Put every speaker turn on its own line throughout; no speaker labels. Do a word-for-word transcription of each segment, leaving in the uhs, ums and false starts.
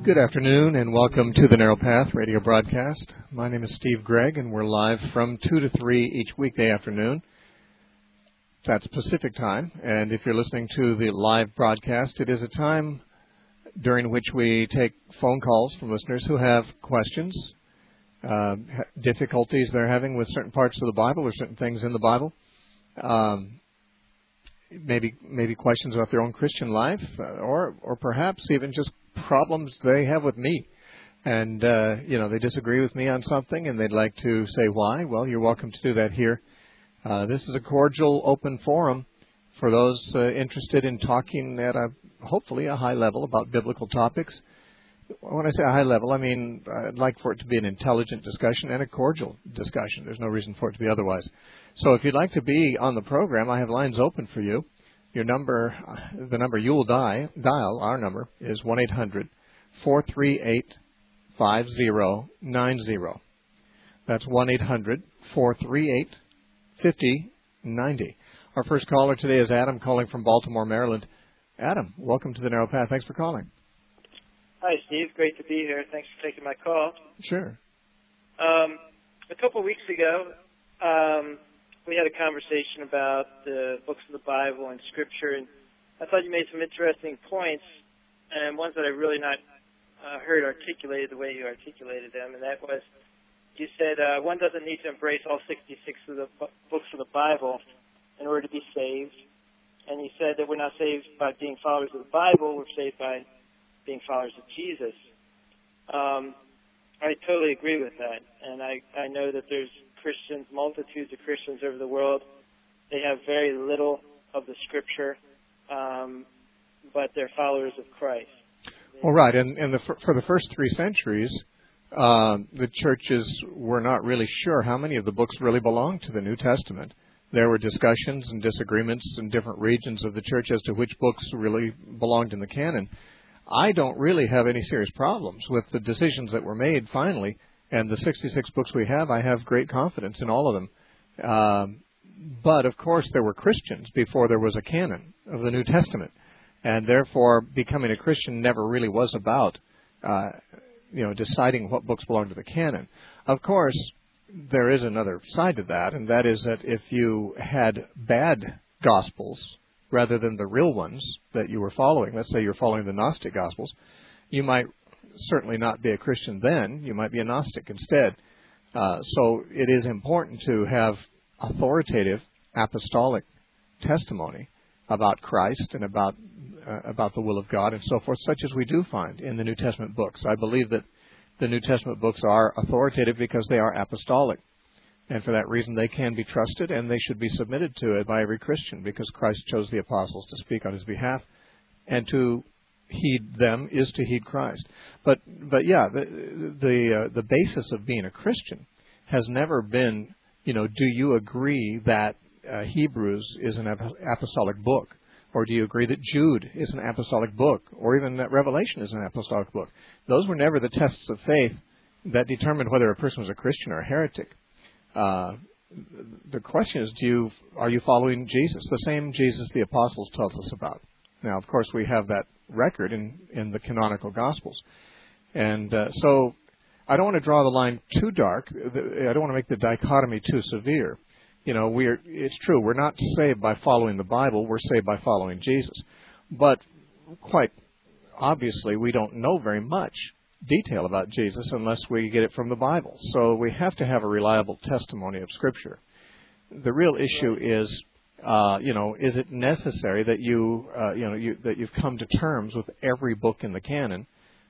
Good afternoon and welcome to the Narrow Path radio broadcast. My name is Steve Gregg and we're live from two to three each weekday afternoon. That's Pacific time, and if you're listening to the live broadcast, it is a time during which we take phone calls from listeners who have questions, uh, difficulties they're having with certain parts of the Bible or certain things in the Bible. Um, maybe maybe questions about their own Christian life, uh, or or perhaps even just problems they have with me. And, uh, you know, they disagree with me on something and they'd like to say why. Well, you're welcome to do that here. Uh, this is a cordial, open forum for those uh, interested in talking at a, hopefully, a high level about biblical topics. When I say a high level, I mean I'd like for it to be an intelligent discussion and a cordial discussion. There's no reason for it to be otherwise. So if you'd like to be on the program, I have lines open for you. Your number, the number you will die, dial, our number, is one eight hundred four three eight five zero nine zero. That's one eight hundred four three eight five zero nine zero. Our first caller today is Adam, calling from Baltimore, Maryland. Adam, welcome to the Narrow Path. Thanks for calling.
Hi, Steve. Great to be here. Thanks for taking my call.
Sure.
Um, a couple of weeks ago, um, we had a conversation about the books of the Bible and Scripture, and I thought you made some interesting points, and ones that I really not uh, heard articulated the way you articulated them, and that was, you said uh, one doesn't need to embrace all sixty-six of the bu- books of the Bible in order to be saved, and you said that we're not saved by being followers of the Bible, we're saved by being followers of Jesus. Um, I totally agree with that, and I, I know that there's Christians, multitudes of Christians over the world. They have very little of the Scripture, um, but they're followers of Christ.
Well, right, and, and the, for the first three centuries, uh, the churches were not really sure how many of the books really belonged to the New Testament. There were discussions and disagreements in different regions of the church as to which books really belonged in the canon. I don't really have any serious problems with the decisions that were made finally. And the sixty-six books we have, I have great confidence in all of them. Um, but, of course, there were Christians before there was a canon of the New Testament. And, therefore, becoming a Christian never really was about, uh, you know, deciding what books belong to the canon. Of course, there is another side to that, and that is that if you had bad Gospels rather than the real ones that you were following, let's say you're following the Gnostic Gospels, you might certainly not be a Christian then. You might be a Gnostic instead. Uh, so it is important to have authoritative apostolic testimony about Christ and about uh, about the will of God and so forth, such as we do find in the New Testament books. I believe that the New Testament books are authoritative because they are apostolic. And for that reason, they can be trusted and they should be submitted to it by every Christian because Christ chose the apostles to speak on his behalf, and to heed them is to heed Christ. But but yeah, the the, uh, the basis of being a Christian has never been, you know, do you agree that uh, Hebrews is an ap- apostolic book, or do you agree that Jude is an apostolic book, or even that Revelation is an apostolic book? Those were never the tests of faith that determined whether a person was a Christian or a heretic. Uh, the question is, do you are you following Jesus, the same Jesus the apostles tell us about? Now, of course, we have that record in, in the canonical Gospels. And uh, so I don't want to draw the line too dark. I don't want to make the dichotomy too severe. You know, we're it's true, we're not saved by following the Bible, we're saved by following Jesus. But quite obviously, we don't know very much detail about Jesus unless we get it from the Bible. So we have to have a reliable testimony of Scripture. The real issue is, Uh, you know, is it necessary that you, uh, you know, you, that you've come to terms with every book in the canon,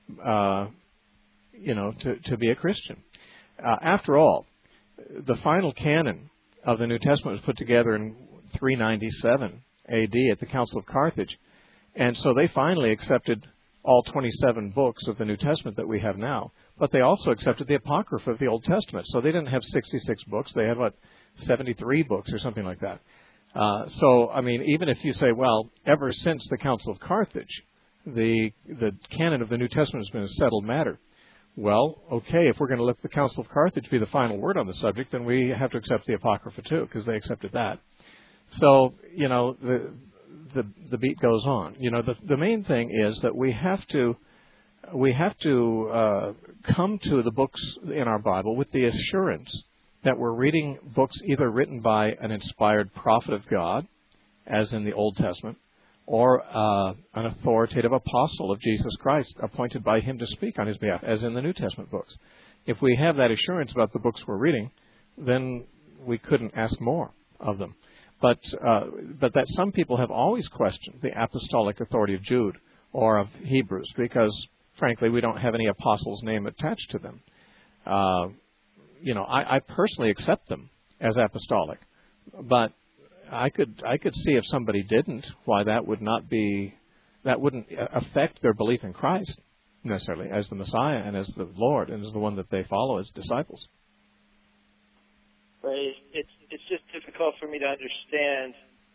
uh, you know, to, to be a Christian? Uh, after all, the final canon of the New Testament was put together in three ninety-seven A D at the Council of Carthage, and so they finally accepted all twenty-seven books of the New Testament that we have now. But they also accepted the Apocrypha of the Old Testament, so they didn't have sixty-six books; they had what, seventy-three books or something like that. Uh, so, I mean, even if you say, well, ever since the Council of Carthage, the the canon of the New Testament has been a settled matter. Well, okay, if we're going to let the Council of Carthage be the final word on the subject, then we have to accept the Apocrypha too, because they accepted that. So, you know, the the, the beat goes on. You know, the, the main thing is that we have to we have to uh, come to the books in our Bible with the assurance that we're reading books either written by an inspired prophet of God, as in the Old Testament, or uh, an authoritative apostle of Jesus Christ appointed by him to speak on his behalf, as in the New Testament books. If we have that assurance about the books we're reading, then we couldn't ask more of them. But uh, but that some people have always questioned the apostolic authority of Jude or of Hebrews because, frankly, we don't have any apostle's name attached to them. Uh, you know, I, I personally accept them as apostolic, but I could I could see if somebody didn't, why that would not be that wouldn't affect their belief in Christ necessarily as the Messiah and as the Lord and as the one that they follow as disciples.
Right. It's it's just difficult for me to understand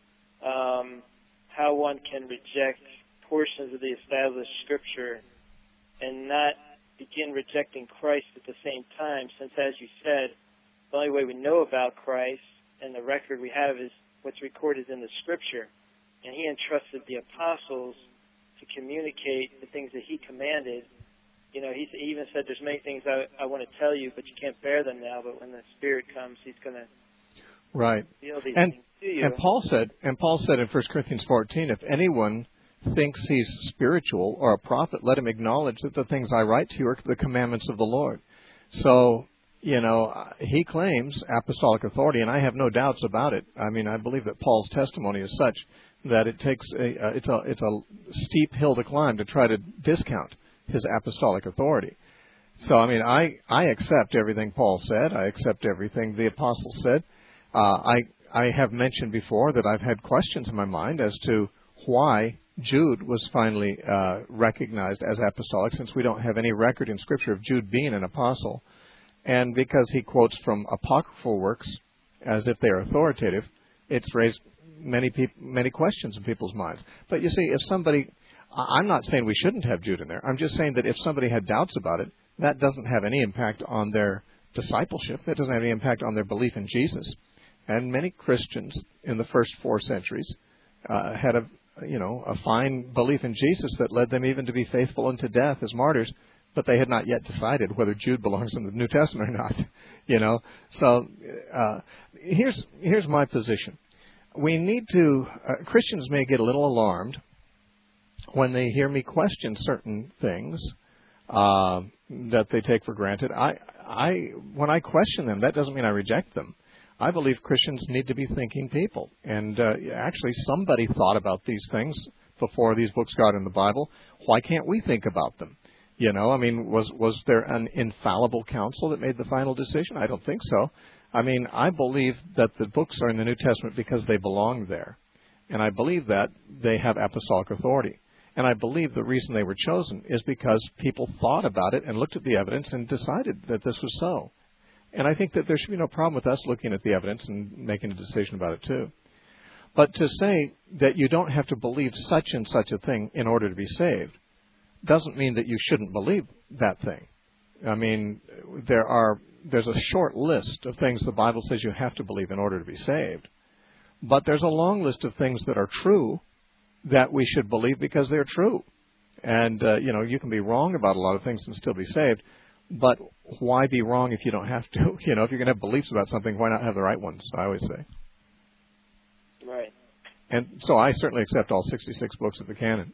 um, how one can reject portions of the established Scripture and not begin rejecting Christ at the same time, since, as you said, the only way we know about Christ and the record we have is what's recorded in the Scripture. And he entrusted the apostles to communicate the things that he commanded. You know, he even said, there's many things I, I want to tell you, but you can't bear them now. But when the Spirit comes, he's going to
right.
reveal these
and,
things to you.
And Paul said, and Paul said in First Corinthians fourteen, if anyone thinks he's spiritual or a prophet, let him acknowledge that the things I write to you are the commandments of the Lord. So, you know, he claims apostolic authority, and I have no doubts about it. I mean, I believe that Paul's testimony is such that it takes a, uh, it's a it's a steep hill to climb to try to discount his apostolic authority. So, I mean, I, I accept everything Paul said. I accept everything the apostles said. Uh, I I have mentioned before that I've had questions in my mind as to why Jude was finally uh, recognized as apostolic, since we don't have any record in Scripture of Jude being an apostle. And because he quotes from apocryphal works as if they are authoritative, it's raised many peop- many questions in people's minds. But you see, if somebody... I'm not saying we shouldn't have Jude in there. I'm just saying that if somebody had doubts about it, that doesn't have any impact on their discipleship. That doesn't have any impact on their belief in Jesus. And many Christians in the first four centuries uh, had a, you know, a fine belief in Jesus that led them even to be faithful unto death as martyrs, but they had not yet decided whether Jude belongs in the New Testament or not. You know, so uh, here's here's my position. We need to. Uh, Christians may get a little alarmed when they hear me question certain things uh, that they take for granted. I, I, when I question them, that doesn't mean I reject them. I believe Christians need to be thinking people. And uh, actually, somebody thought about these things before these books got in the Bible. Why can't we think about them? You know, I mean, was was there an infallible council that made the final decision? I don't think so. I mean, I believe that the books are in the New Testament because they belong there. And I believe that they have apostolic authority. And I believe the reason they were chosen is because people thought about it and looked at the evidence and decided that this was so. And I think that there should be no problem with us looking at the evidence and making a decision about it too. But to say that you don't have to believe such and such a thing in order to be saved doesn't mean that you shouldn't believe that thing. I mean, there are there's a short list of things the Bible says you have to believe in order to be saved. But there's a long list of things that are true that we should believe because they're true. And, uh, you know, you can be wrong about a lot of things and still be saved, but why be wrong if you don't have to? You know, if you're going to have beliefs about something, why not have the right ones, I always say.
Right.
And so I certainly accept all sixty-six books of the canon.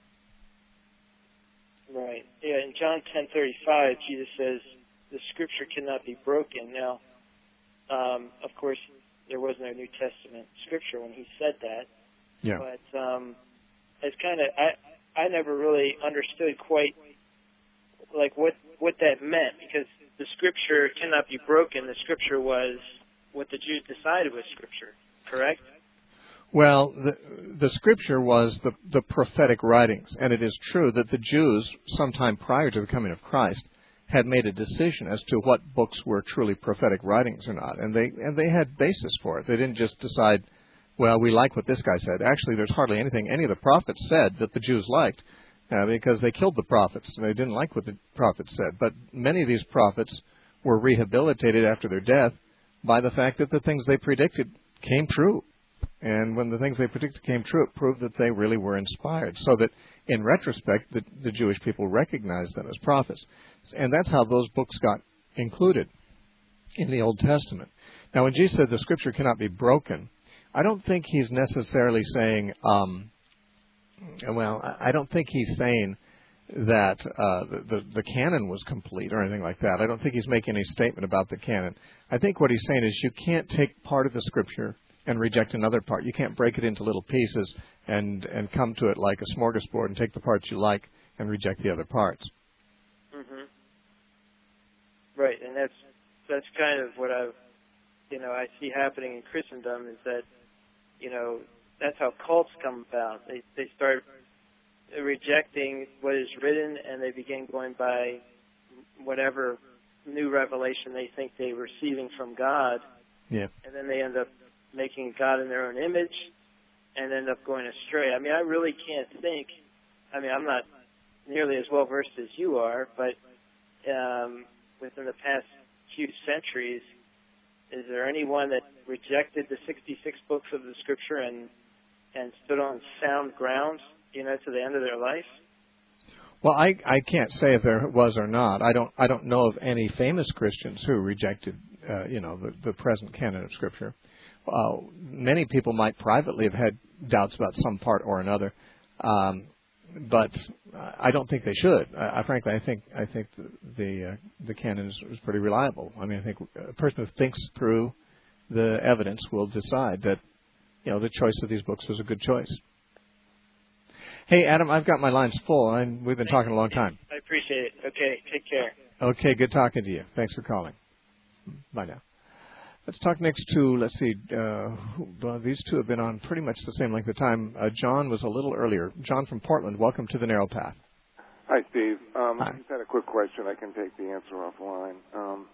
Right. Yeah, in John ten thirty-five, Jesus says, the Scripture cannot be broken. Now, um, of course, there was no New Testament Scripture when he said that.
Yeah.
But um, it's kind of I I never really understood quite like what what that meant, because the Scripture cannot be broken. The Scripture was what the Jews decided was Scripture, correct?
Well, the the Scripture was the the prophetic writings, and it is true that the Jews, sometime prior to the coming of Christ, had made a decision as to what books were truly prophetic writings or not, and they and they had basis for it. They didn't just decide, well, we like what this guy said. Actually, there's hardly anything any of the prophets said that the Jews liked, uh, because they killed the prophets. And they didn't like what the prophets said. But many of these prophets were rehabilitated after their death by the fact that the things they predicted came true. And when the things they predicted came true, it proved that they really were inspired. So that, in retrospect, the, the Jewish people recognized them as prophets. And that's how those books got included in the Old Testament. Now, when Jesus said the Scripture cannot be broken, I don't think he's necessarily saying, um, well, I don't think he's saying that uh, the, the, the canon was complete or anything like that. I don't think he's making any statement about the canon. I think what he's saying is you can't take part of the Scripture and reject another part. You can't break it into little pieces and, and come to it like a smorgasbord and take the parts you like and reject the other parts.
Mm-hmm. Right, and that's that's kind of what I, you know, I see happening in Christendom is that, you know, that's how cults come about. They they start rejecting what is written, and they begin going by whatever new revelation they think they're receiving from God.
Yeah.
And then they end up making God in their own image and end up going astray. I mean, I really can't think. I mean, I'm not nearly as well versed as you are, but um, within the past few centuries, is there anyone that rejected the sixty-six books of the Scripture and and stood on sound ground, you know, to the end of their life?
Well, I I can't say if there was or not. I don't I don't know of any famous Christians who rejected, uh, you know, the, the present canon of Scripture. Uh, many people might privately have had doubts about some part or another, um, but I don't think they should. I, I frankly, I think I think the the, uh, the canon is, is pretty reliable. I mean, I think a person who thinks through the evidence will decide that, you know, the choice of these books was a good choice. Hey, Adam, I've got my lines full, and we've been talking a long time.
I appreciate it. Okay, take care.
Okay, good talking to you. Thanks for calling. Bye now. Let's talk next to, let's see, uh, well, these two have been on pretty much the same length of time. Uh, John was a little earlier. John from Portland, welcome to the Narrow Path.
Hi, Steve. Um,
Hi.
I just had a quick question. I can take the answer offline. Um,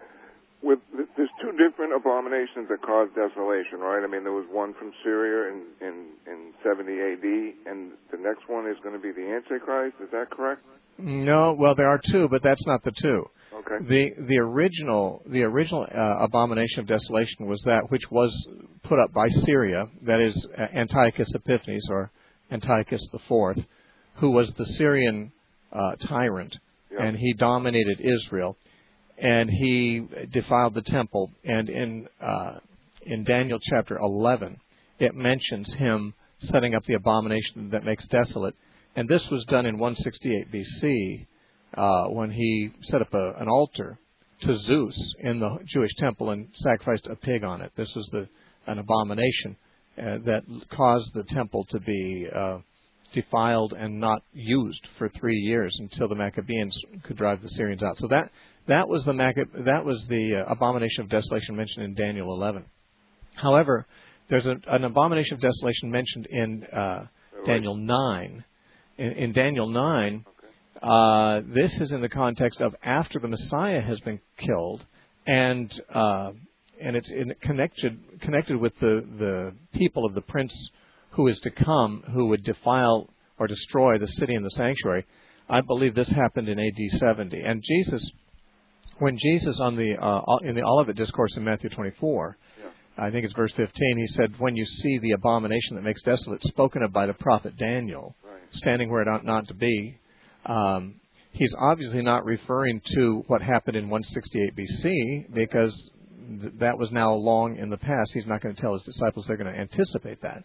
with there's two different abominations that caused desolation, right? I mean, there was one from Syria in, in, in seventy A D, and the next one is going to be the Antichrist. Is that correct?
No, well, there are two, but that's not the two.
Okay.
The the original the original uh, abomination of desolation was that which was put up by Syria, that is uh, Antiochus Epiphanes or Antiochus the Fourth, who was the Syrian uh, tyrant,
Yeah.
and he dominated Israel, and he defiled the temple. And in uh, in Daniel chapter eleven, it mentions him setting up the abomination that makes desolate, and this was done in one sixty-eight B C. Uh, when he set up a, an altar to Zeus in the Jewish temple and sacrificed a pig on it. This was the an abomination uh, that caused the temple to be uh, defiled and not used for three years until the Maccabees could drive the Syrians out. So that that was the Macca- that was the uh, abomination of desolation mentioned in Daniel eleven. However, there's a, an abomination of desolation mentioned in uh, Daniel nine. In, in Daniel nine. Uh, this is in the context of after the Messiah has been killed, and uh, and it's in connected connected with the, the people of the prince who is to come, who would defile or destroy the city and the sanctuary. I believe this happened in A D seventy. And Jesus, when Jesus on the uh, in the Olivet Discourse in Matthew twenty-four, yeah. I think it's verse fifteen, he said, "When you see the abomination that makes desolate, spoken of by the prophet Daniel, right. standing where it ought not to be." Um, he's obviously not referring to what happened in one sixty-eight B C because th- that was now long in the past. He's not going to tell his disciples they're going to anticipate that.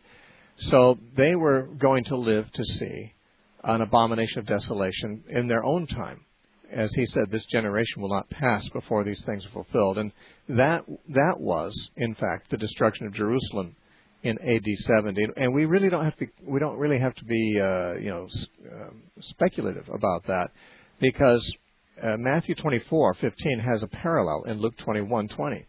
So they were going to live to see an abomination of desolation in their own time. As he said, this generation will not pass before these things are fulfilled. And that that was, in fact, the destruction of Jerusalem in A D seventy, and we really don't have to. We don't really have to be, uh, you know, uh, speculative about that, because uh, Matthew twenty-four fifteen has a parallel in Luke twenty-one twenty.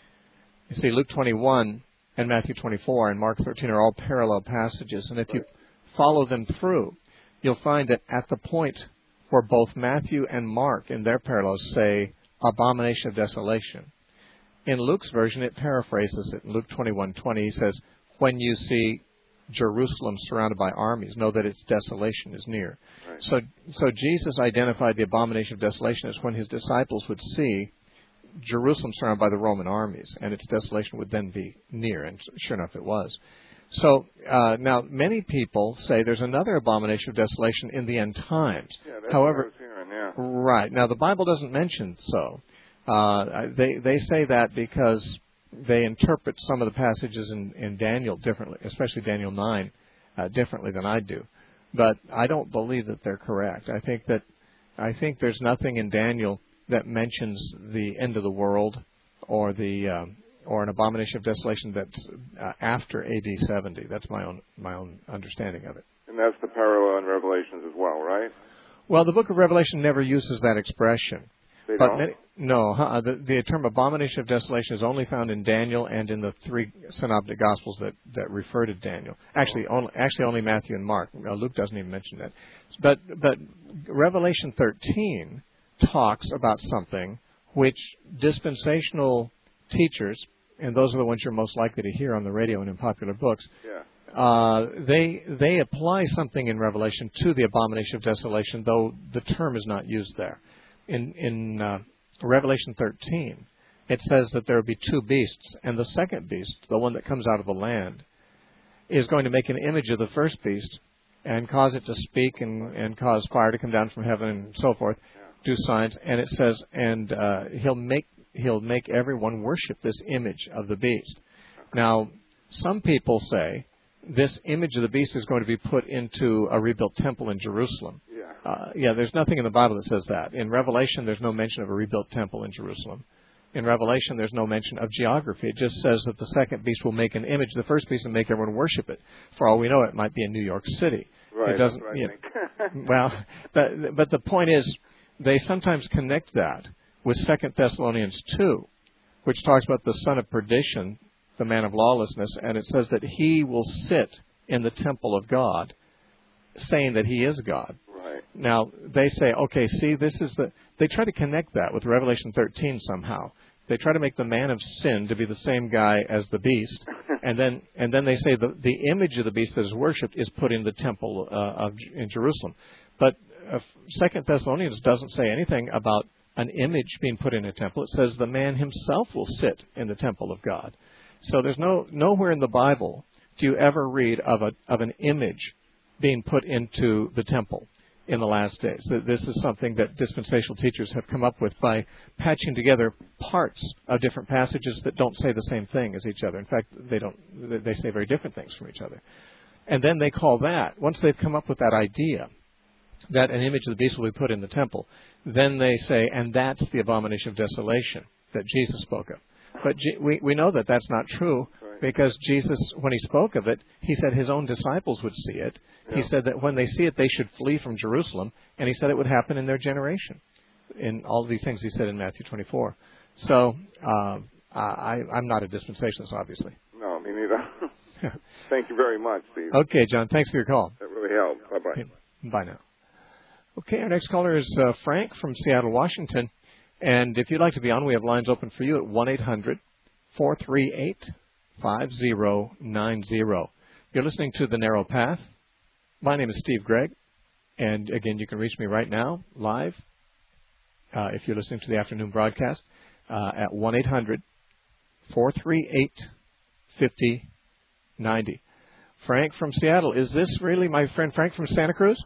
You see, Luke twenty-one and Matthew twenty-four and Mark thirteen are all parallel passages, and if you follow them through, you'll find that at the point where both Matthew and Mark in their parallels say abomination of desolation, in Luke's version it paraphrases it. In Luke twenty-one twenty, he says, "When you see Jerusalem surrounded by armies, know that its desolation is near." Right. So so Jesus identified the abomination of desolation as when his disciples would see Jerusalem surrounded by the Roman armies, and its desolation would then be near, and sure enough it was. So uh, now many people say there's another abomination of desolation in the end times.
Yeah, that's
However,
what I was hearing, yeah.
right. Now the Bible doesn't mention so. Uh, they they say that because they interpret some of the passages in, in Daniel differently, especially Daniel nine, uh, differently than I do. But I don't believe that they're correct. I think that I think there's nothing in Daniel that mentions the end of the world or the um, or an abomination of desolation that's uh, after A D seventy. That's my own my own understanding of it.
And that's the parallel in Revelations as well, right?
Well, the Book of Revelation never uses that expression.
They
but
don't?
Many, no, uh, the, the term abomination of desolation is only found in Daniel and in the three synoptic gospels that, that refer to Daniel. Actually, only actually only Matthew and Mark. Uh, Luke doesn't even mention that. But but Revelation thirteen talks about something which dispensational teachers, and those are the ones you're most likely to hear on the radio and in popular books,
Yeah.
uh, they they apply something in Revelation to the abomination of desolation, though the term is not used there. In in uh, Revelation thirteen, it says that there will be two beasts, and the second beast, the one that comes out of the land, is going to make an image of the first beast and cause it to speak and, and cause fire to come down from heaven and so forth, do signs. And it says, and uh, he'll make he'll make everyone worship this image of the beast. Now, some people say this image of the beast is going to be put into a rebuilt temple in Jerusalem.
Yeah.
Uh, yeah, there's nothing in the Bible that says that. In Revelation, there's no mention of a rebuilt temple in Jerusalem. In Revelation, there's no mention of geography. It just says that the second beast will make an image of the first beast and make everyone worship it. For all we know, it might be in New York City.
Right,
it doesn't.
that's what I
You know,
think.
well, but, but the point is, they sometimes connect that with Second Thessalonians two, which talks about the son of perdition, the man of lawlessness, and it says that he will sit in the temple of God, saying that he is God.
Right.
Now, they say, okay, see, this is the... They try to connect that with Revelation thirteen somehow. They try to make the man of sin to be the same guy as the beast, and then and then they say the the image of the beast that is worshipped is put in the temple uh, of in Jerusalem. But uh, Second Thessalonians doesn't say anything about an image being put in a temple. It says the man himself will sit in the temple of God. So there's no nowhere in the Bible do you ever read of a of an image being put into the temple in the last days. This is something that dispensational teachers have come up with by patching together parts of different passages that don't say the same thing as each other. In fact, they don't. They say very different things from each other. And then they call that, once they've come up with that idea, that an image of the beast will be put in the temple, then they say, and that's the abomination of desolation that Jesus spoke of. But G- we, we know that that's not true, because Jesus, when he spoke of it, he said his own disciples would see it. Yeah. He said that when they see it, they should flee from Jerusalem, and he said it would happen in their generation. In all of these things he said in Matthew twenty-four. So uh, I, I'm not a dispensationalist, obviously.
No, me neither. Thank you very much, Steve.
Okay, John, thanks for your call.
That really helped. Bye-bye.
Okay, bye now. Okay, our next caller is uh, Frank from Seattle, Washington. And if you'd like to be on, we have lines open for you at one eight hundred four three eight five zero nine zero. You're listening to The Narrow Path. My name is Steve Gregg, and again, you can reach me right now, live, uh, if you're listening to the afternoon broadcast, uh, at one eight hundred four three eight five zero nine zero. Frank from Seattle, is this really my friend Frank from Santa Cruz?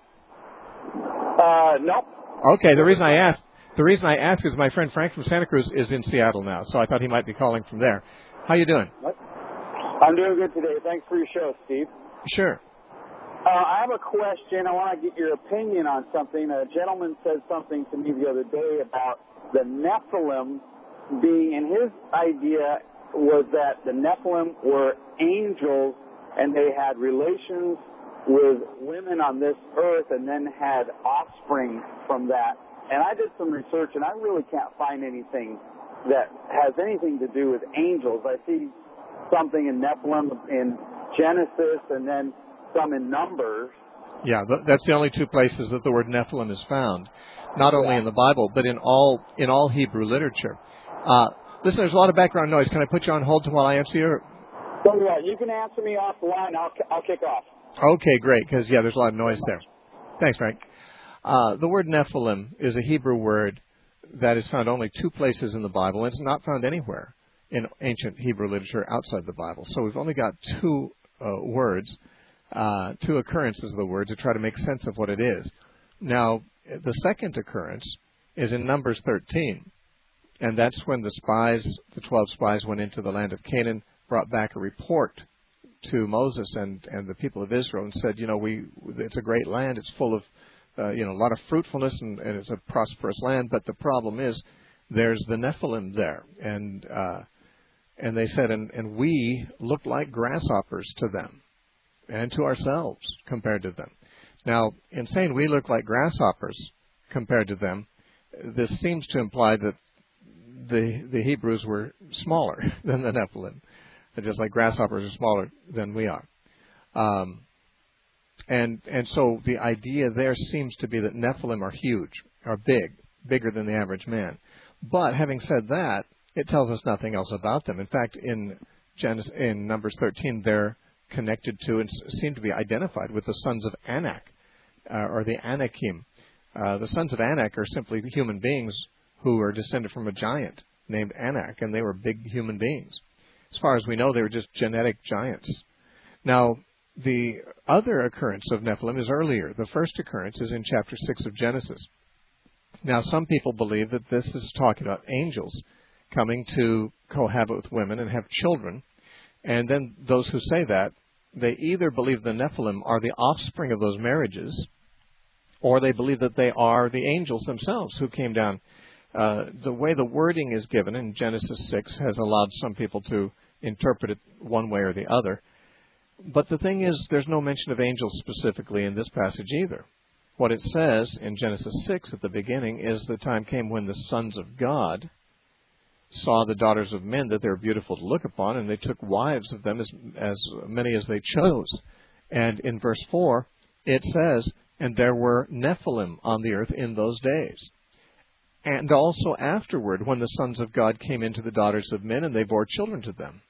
Uh, no.
Okay, the reason I asked, the reason I asked is my friend Frank from Santa Cruz is in Seattle now, so I thought he might be calling from there. How you doing?
What? I'm doing good today. Thanks for your show, Steve.
Sure.
Uh, I have a question. I want to get your opinion on something. A gentleman said something to me the other day about the Nephilim being, and his idea was that the Nephilim were angels and they had relations with women on this earth and then had offspring from that. And I did some research, and I really can't find anything that has anything to do with angels. I see something in Nephilim in Genesis and then some in Numbers.
Yeah, that's the only two places that the word Nephilim is found, not only in the Bible, but in all in all Hebrew literature. Uh, listen, there's a lot of background noise. Can I put you on hold while I answer you?
So, yeah, you can answer me off the line. I'll, I'll kick off.
Okay, great, because, yeah, there's a lot of noise there. Thanks, Frank. Uh, the word Nephilim is a Hebrew word that is found only two places in the Bible, and it's not found anywhere in ancient Hebrew literature outside the Bible. So we've only got two uh, words, uh, two occurrences of the word to try to make sense of what it is. Now, the second occurrence is in Numbers thirteen, and that's when the spies, the twelve spies, went into the land of Canaan, brought back a report to Moses and, and the people of Israel and said, you know, we it's a great land, it's full of, uh, you know, a lot of fruitfulness, and, and it's a prosperous land, but the problem is there's the Nephilim there. And uh, and they said, and, and we look like grasshoppers to them and to ourselves compared to them. Now, in saying we look like grasshoppers compared to them, this seems to imply that the the Hebrews were smaller than the Nephilim, just like grasshoppers are smaller than we are. Um, and and so the idea there seems to be that Nephilim are huge, are big, bigger than the average man. But having said that, it tells us nothing else about them. In fact, in Genesis, in Numbers thirteen, they're connected to and seem to be identified with the sons of Anak, uh, or the Anakim. Uh, the sons of Anak are simply human beings who are descended from a giant named Anak, and they were big human beings. As far as we know, they were just genetic giants. Now, the other occurrence of Nephilim is earlier. The first occurrence is in chapter six of Genesis. Now, some people believe that this is talking about angels coming to cohabit with women and have children. And then those who say that, they either believe the Nephilim are the offspring of those marriages, or they believe that they are the angels themselves who came down. Uh, the way the wording is given in Genesis six has allowed some people to interpret it one way or the other. But the thing is, there's no mention of angels specifically in this passage either. What it says in Genesis six at the beginning is the time came when the sons of God saw the daughters of men, that they were beautiful to look upon, and they took wives of them, as, as many as they chose. And in verse four, it says, and there were Nephilim on the earth in those days. And also afterward, when the sons of God came into the daughters of men, and they bore children to them.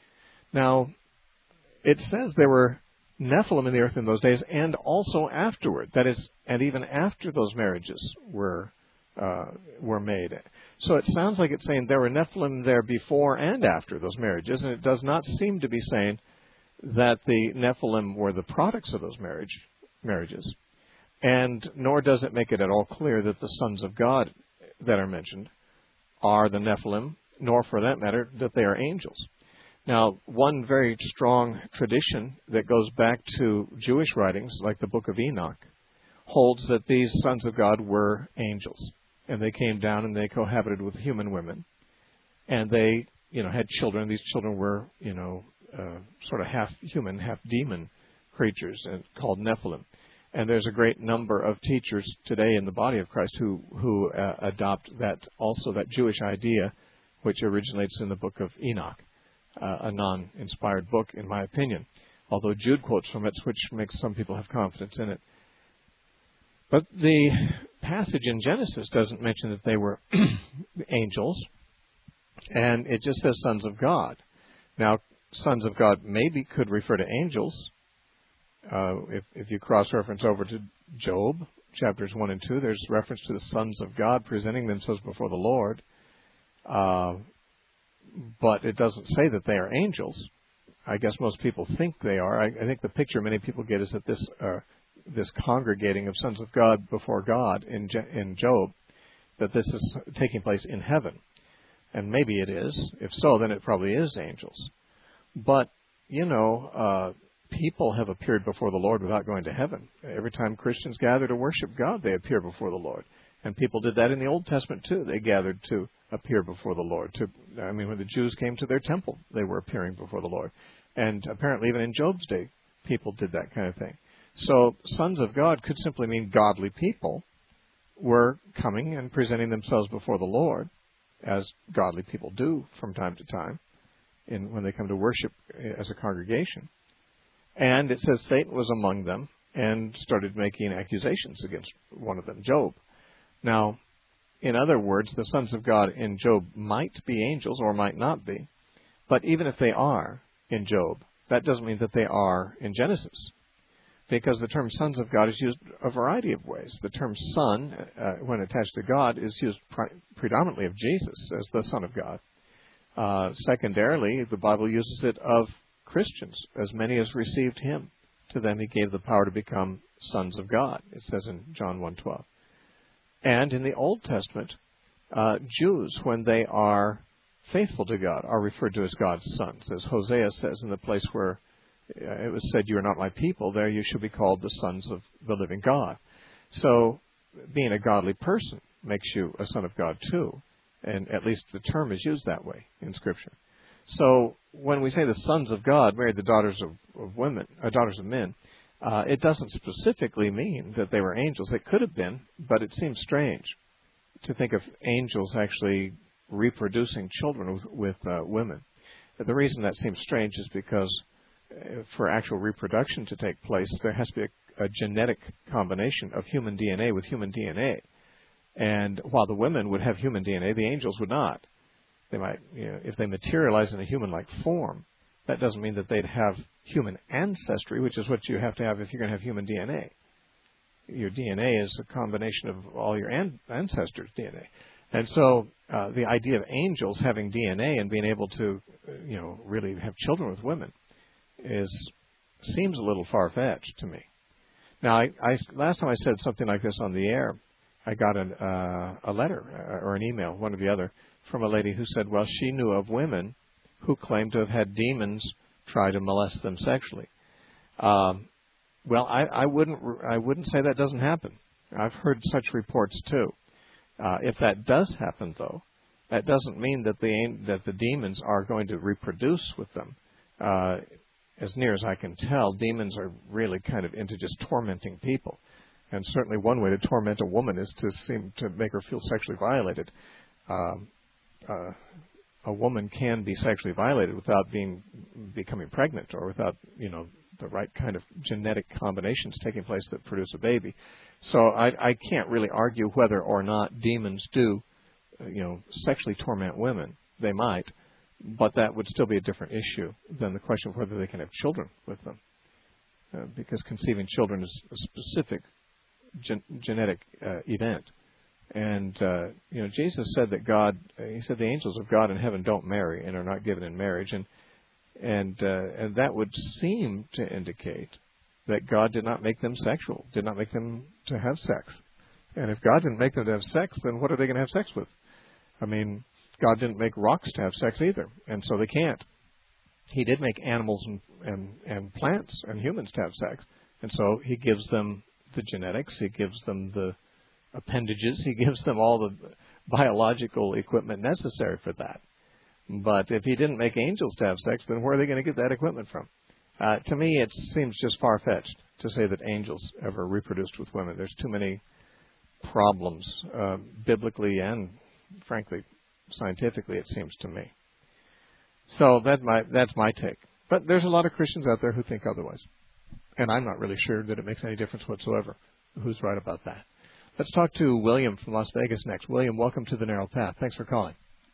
Now, it says there were Nephilim in the earth in those days, and also afterward. That is, and even after those marriages were uh, were made. So it sounds like it's saying there were Nephilim there before and after those marriages, and it does not seem to be saying that the Nephilim were the products of those marriage marriages. And nor does it make it at all clear that the sons of God that are mentioned are the Nephilim, nor for that matter that they are angels. Now, one very strong tradition that goes back to Jewish writings, like the Book of Enoch, holds that these sons of God were angels, and they came down and they cohabited with human women, and they, you know, had children. These children were, you know, uh, sort of half human, half demon creatures, and called Nephilim. And there's a great number of teachers today in the body of Christ who who uh, adopt that, also that Jewish idea, which originates in the Book of Enoch, uh, a non-inspired book, in my opinion, although Jude quotes from it, which makes some people have confidence in it. But the passage in Genesis doesn't mention that they were angels, and it just says sons of God. Now, sons of God maybe could refer to angels. Uh, if, if you cross-reference over to Job, chapters one and two, there's reference to the sons of God presenting themselves before the Lord. Uh, but it doesn't say that they are angels. I guess most people think they are. I, I think the picture many people get is that this uh, this congregating of sons of God before God in, in Job, that this is taking place in heaven. And maybe it is. If so, then it probably is angels. But, you know... Uh, People have appeared before the Lord without going to heaven. Every time Christians gather to worship God, they appear before the Lord. And people did that in the Old Testament too. They gathered to appear before the Lord. To, I mean, when the Jews came to their temple, they were appearing before the Lord. And apparently even in Job's day, people did that kind of thing. So sons of God could simply mean godly people were coming and presenting themselves before the Lord, as godly people do from time to time, in, when they come to worship as a congregation. And it says Satan was among them and started making accusations against one of them, Job. Now, in other words, the sons of God in Job might be angels or might not be. But even if they are in Job, that doesn't mean that they are in Genesis. Because the term sons of God is used a variety of ways. The term son, uh, when attached to God, is used pre- predominantly of Jesus as the Son of God. Uh, secondarily, the Bible uses it of Christians, as many as received him, to them he gave the power to become sons of God, it says in John one twelve. And in the Old Testament, uh, Jews, when they are faithful to God, are referred to as God's sons. As Hosea says in the place where it was said, you are not my people, there you shall be called the sons of the living God. So being a godly person makes you a son of God too. And at least the term is used that way in Scripture. So when we say the sons of God married the daughters of, of women, uh, daughters of men, uh, it doesn't specifically mean that they were angels. It could have been, but it seems strange to think of angels actually reproducing children with, with uh, women. The reason that seems strange is because uh, for actual reproduction to take place, there has to be a, a genetic combination of human D N A with human D N A. And while the women would have human D N A, the angels would not. They might, you know, if they materialize in a human-like form, that doesn't mean that they'd have human ancestry, which is what you have to have if you're going to have human D N A. Your D N A is a combination of all your an- ancestors' D N A. And so uh, the idea of angels having D N A and being able to, you know, really have children with women is seems a little far-fetched to me. Now, I, I, last time I said something like this on the air, I got an, uh, a letter or an email, one or the other, from a lady who said, well, she knew of women who claimed to have had demons try to molest them sexually. Um, well, I, I wouldn't I wouldn't say that doesn't happen. I've heard such reports too. Uh, if that does happen, though, that doesn't mean that the that the demons are going to reproduce with them. Uh, as near as I can tell, demons are really kind of into just tormenting people. And certainly one way to torment a woman is to seem to make her feel sexually violated. Um, uh, a woman can be sexually violated without being becoming pregnant or without, you know, the right kind of genetic combinations taking place that produce a baby. So I, I can't really argue whether or not demons do, you know, sexually torment women. They might, but that would still be a different issue than the question of whether they can have children with them, uh, because conceiving children is a specific gen- genetic uh, event. And, uh, you know, Jesus said that God, he said the angels of God in heaven don't marry and are not given in marriage. And and uh, and that would seem to indicate that God did not make them sexual, did not make them to have sex. And if God didn't make them to have sex, then what are they going to have sex with? I mean, God didn't make rocks to have sex either, and so they can't. He did make animals and, and, and plants and humans to have sex, and so he gives them the genetics, he gives them the appendages, he gives them all the biological equipment necessary for that. But if he didn't make angels to have sex, then where are they going to get that equipment from? Uh, to me, it seems just far-fetched to say that angels ever reproduced with women. There's too many problems, uh, biblically and, frankly, scientifically, it seems to me. So that my, that's my take. But there's a lot of Christians out there who think otherwise. And I'm not really sure that it makes any difference whatsoever who's right about that. Let's talk to William from Las Vegas next. William, welcome to The Narrow Path. Thanks for calling.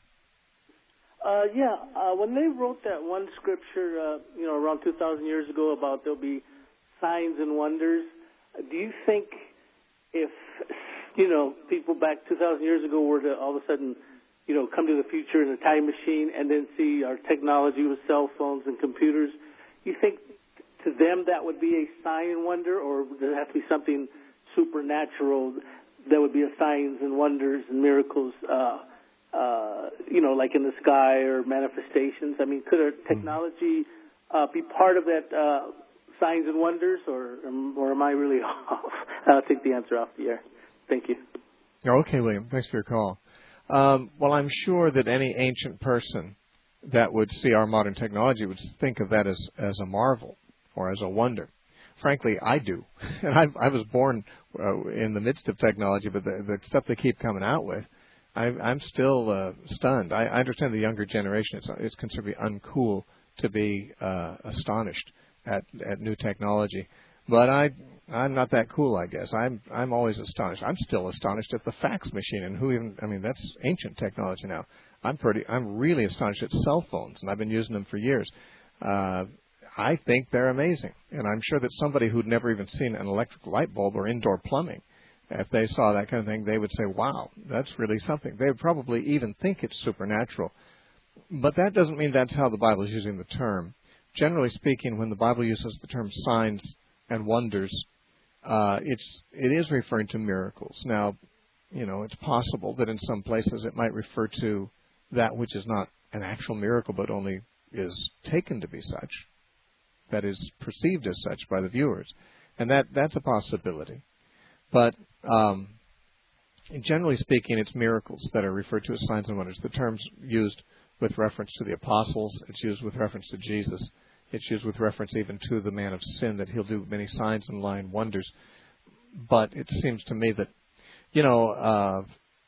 Uh, yeah, uh, when they wrote that one scripture, uh, you know, around two thousand years ago about there'll be signs and wonders, do you think if, you know, people back two thousand years ago were to all of a sudden, you know, come to the future in a time machine and then see our technology with cell phones and computers, you think to them that would be a sign and wonder, or does it have to be something supernatural that would be a signs and wonders and miracles, uh, uh, you know, like in the sky or manifestations? I mean, could our technology uh, be part of that uh, signs and wonders, or or am I really off? I'll take the answer off the air. Thank you.
Okay, William. Thanks for your call. Um, well, I'm sure that any ancient person that would see our modern technology would think of that as, as a marvel or as a wonder. Frankly, I do. And I, I was born uh, in the midst of technology, but the, the stuff they keep coming out with, I, I'm still uh, stunned. I, I understand the younger generation, it's, it's considered uncool to be uh, astonished at, at new technology. But I, I'm not that cool, I guess. I'm I'm always astonished. I'm still astonished at the fax machine, and who even, I mean, that's ancient technology now. I'm pretty, I'm really astonished at cell phones, and I've been using them for years. Uh, I think they're amazing, and I'm sure that somebody who'd never even seen an electric light bulb or indoor plumbing, if they saw that kind of thing, they would say, wow, that's really something. They would probably even think it's supernatural. But that doesn't mean that's how the Bible is using the term. generally speaking, when the Bible uses the term signs and wonders, uh, it's it is referring to miracles. Now, you know, it's possible that in some places it might refer to that which is not an actual miracle, but only is taken to be such, that is perceived as such by the viewers, and that that's a possibility. But um, generally speaking, it's miracles that are referred to as signs and wonders. The term's used with reference to the apostles. It's used with reference to Jesus. It's used with reference even to the man of sin, that he'll do many signs and lying wonders. But it seems to me that, you know, uh,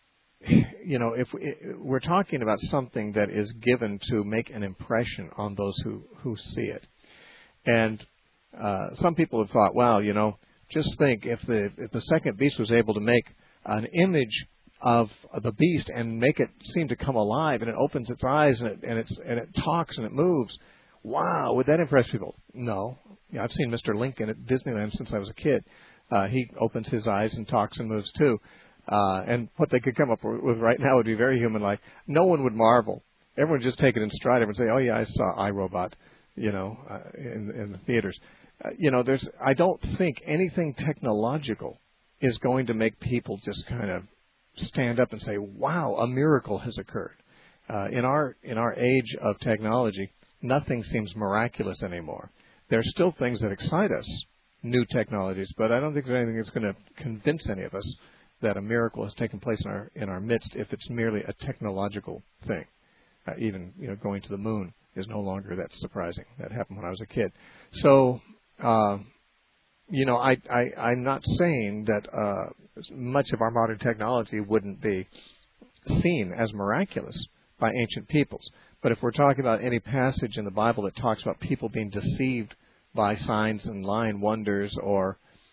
you know, if we, we're talking about something that is given to make an impression on those who, who see it. And uh, some people have thought, well, you know, just think if the if the second beast was able to make an image of the beast and make it seem to come alive, and it opens its eyes and it and it's and it talks and it moves, wow, would that impress people? No. Yeah, I've seen Mister Lincoln at Disneyland since I was a kid. Uh, he opens his eyes and talks and moves too. Uh, and what they could come up with right now would be very human-like. No one would marvel. Everyone would just take it in stride. Everyone would say, "Oh yeah, I saw iRobot," you know, uh, in, in the theaters. Uh, you know, there's. I don't think anything technological is going to make people just kind of stand up and say, "Wow, a miracle has occurred." Uh, in our in our age of technology, nothing seems miraculous anymore. There are still things that excite us, new technologies, but I don't think there's anything that's going to convince any of us that a miracle has taken place in our in our midst if it's merely a technological thing. Uh, even you know, going to the moon is no longer that surprising. That happened when I was a kid. So. Uh, You know, I, I, I'm not saying that uh, much of our modern technology wouldn't be seen as miraculous by ancient peoples. But if we're talking about any passage in the Bible that talks about people being deceived by signs and lying wonders, or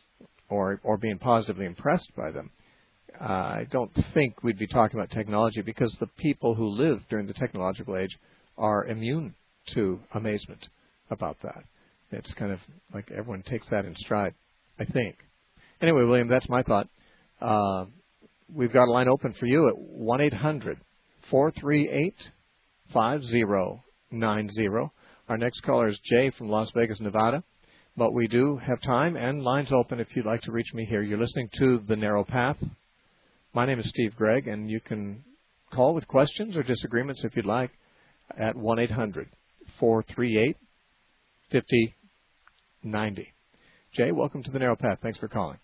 or or being positively impressed by them, uh, I don't think we'd be talking about technology, because the people who lived during the technological age are immune to amazement about that. It's kind of like everyone takes that in stride, I think. Anyway, William, that's my thought. Uh, we've got a line open for you at one eight hundred four three eight five zero nine zero. Our next caller is Jay from Las Vegas, Nevada. But we do have time and lines open if you'd like to reach me here. You're listening to The Narrow Path. My name is Steve Gregg, and you can call with questions or disagreements if you'd like at one eight hundred four three eight fifty ninety. Jay, welcome to The Narrow Path. Thanks for calling.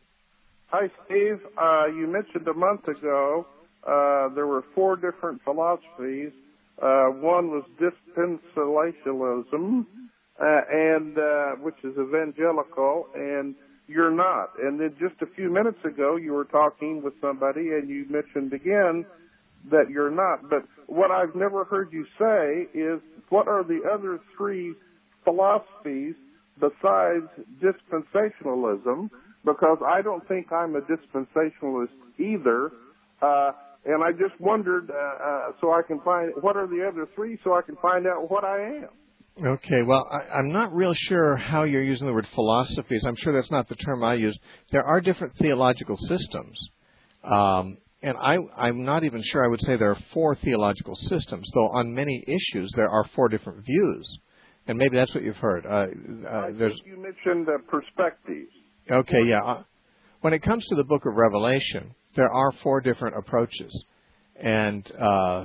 Hi, Steve. Uh, you mentioned a month ago uh, there were four different philosophies. Uh, one was dispensationalism, uh, and uh, which is evangelical, and you're not. And then just a few minutes ago, you were talking with somebody, and you mentioned again that you're not. But what I've never heard you say is, what are the other three philosophies besides dispensationalism? Because I don't think I'm a dispensationalist either. Uh, and I just wondered, uh, uh, so I can find, what are the other three so I can find out what I am?
Okay, well, I, I'm not real sure how you're using the word philosophies. I'm sure that's not the term I use. There are different theological systems. Um, and I, I'm not even sure I would say there are four theological systems, though on many issues there are four different views. And maybe that's what you've heard. Uh, uh,
I
there's,
think you mentioned uh, perspectives.
Okay, yeah. Uh, when it comes to the book of Revelation, there are four different approaches. And uh,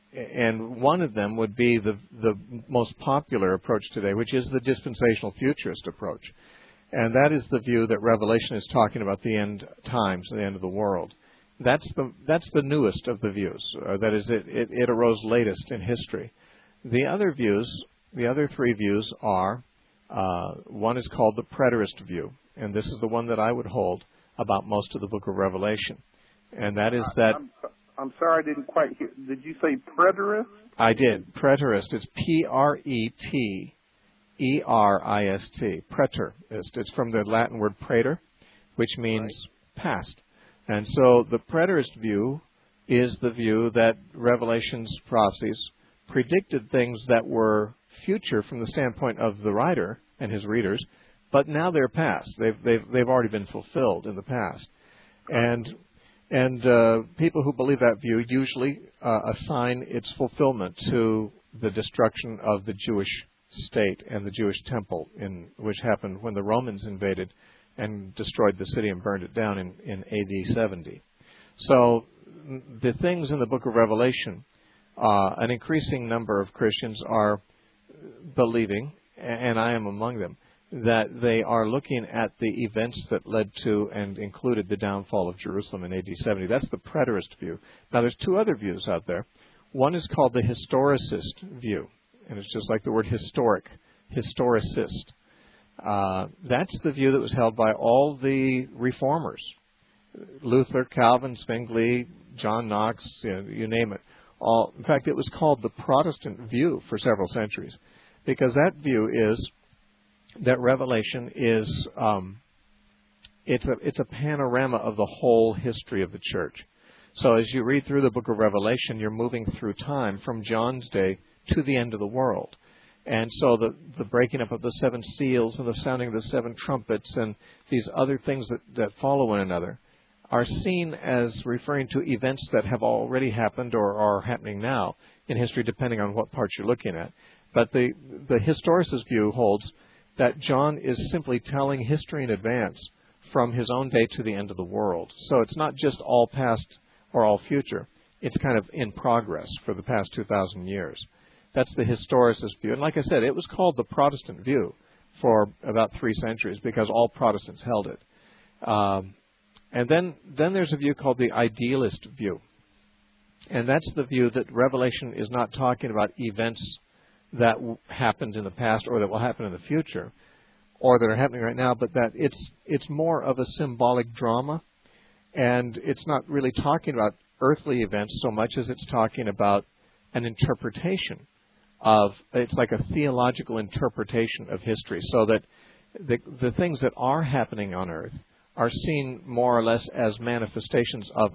and one of them would be the, the most popular approach today, which is the dispensational futurist approach. And that is the view that Revelation is talking about the end times, the end of the world. That's the that's the newest of the views. Uh, that is, it, it, it arose latest in history. The other views, the other three views are, uh, one is called the preterist view, and this is the one that I would hold about most of the book of Revelation. And that is that...
I'm, I'm sorry, I didn't quite hear. Did you say preterist?
I did. Preterist. It's P R E T E R I S T. Preterist. It's from the Latin word praeter, which means right. past. And so the preterist view is the view that Revelation's prophecies predicted things that were future from the standpoint of the writer and his readers, but now they're past. They've they've they've already been fulfilled in the past. And and uh, people who believe that view usually uh, assign its fulfillment to the destruction of the Jewish state and the Jewish temple, in which happened when the Romans invaded and destroyed the city and burned it down in, in A D seventy. So the things in the book of Revelation, uh, an increasing number of Christians are believing, and I am among them, that they are looking at the events that led to and included the downfall of Jerusalem in A D seventy. That's the preterist view. Now, there's two other views out there. One is called the historicist view, and it's just like the word historic, historicist. Uh, that's the view that was held by all the reformers, Luther, Calvin, Zwingli, John Knox, you know, you name it. All, in fact, it was called the Protestant view for several centuries, because that view is that Revelation is um, it's a it's a panorama of the whole history of the church. So as you read through the book of Revelation, you're moving through time from John's day to the end of the world. And so the, the breaking up of the seven seals and the sounding of the seven trumpets and these other things that, that follow one another are seen as referring to events that have already happened or are happening now in history, depending on what part you're looking at. But the, the historicist view holds that John is simply telling history in advance from his own day to the end of the world. So it's not just all past or all future. It's kind of in progress for the past two thousand years. That's the historicist view. And like I said, it was called the Protestant view for about three centuries because all Protestants held it. Um, and then, then there's a view called the idealist view. And that's the view that Revelation is not talking about events that w- happened in the past or that will happen in the future or that are happening right now, but that it's it's more of a symbolic drama. And it's not really talking about earthly events so much as it's talking about an interpretation of, it's like a theological interpretation of history, so that the, the things that are happening on earth are seen more or less as manifestations of,